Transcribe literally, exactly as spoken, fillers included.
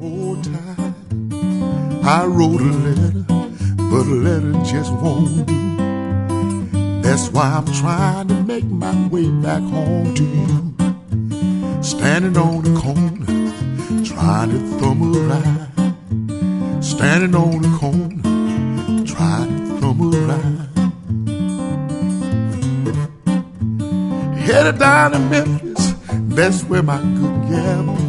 whole time. I wrote a letter, but a letter just won't do. That's why I'm trying to make my way back home to you. Standing on the corner, trying to thumb a ride. Standing on the corner, trying to thumb a ride. Headed down to Memphis, that's where my good gal be.